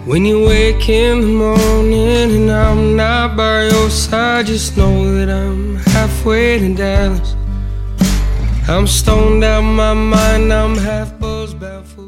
When you wake in the morning and I'm not by your side, just know that I'm halfway to Dallas. I'm stoned out of my mind, I'm half buzzed, bound for